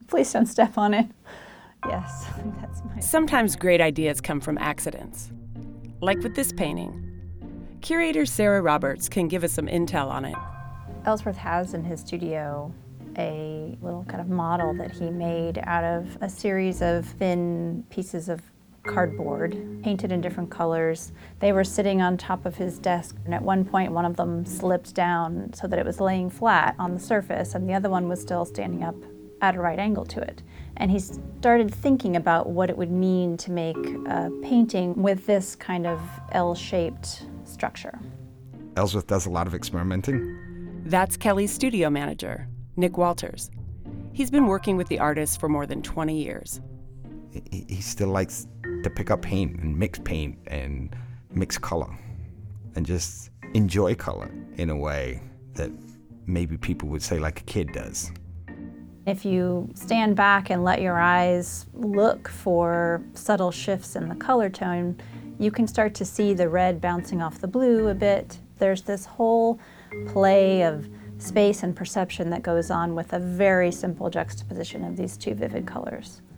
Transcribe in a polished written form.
Please don't step on it. Yes, that's my... Sometimes great ideas come from accidents, like with this painting. Curator Sarah Roberts can give us some intel on it. Ellsworth has in his studio a little kind of model that he made out of a series of thin pieces of cardboard, painted in different colors. They were sitting on top of his desk, and at one point one of them slipped down so that it was laying flat on the surface, and the other one was still standing up at a right angle to it. And he started thinking about what it would mean to make a painting with this kind of L-shaped structure. Ellsworth does a lot of experimenting. That's Kelly's studio manager, Nick Walters. He's been working with the artist for more than 20 years. He still likes to pick up paint and mix color and just enjoy color in a way that maybe people would say like a kid does. If you stand back and let your eyes look for subtle shifts in the color tone, you can start to see the red bouncing off the blue a bit. There's this whole play of space and perception that goes on with a very simple juxtaposition of these two vivid colors.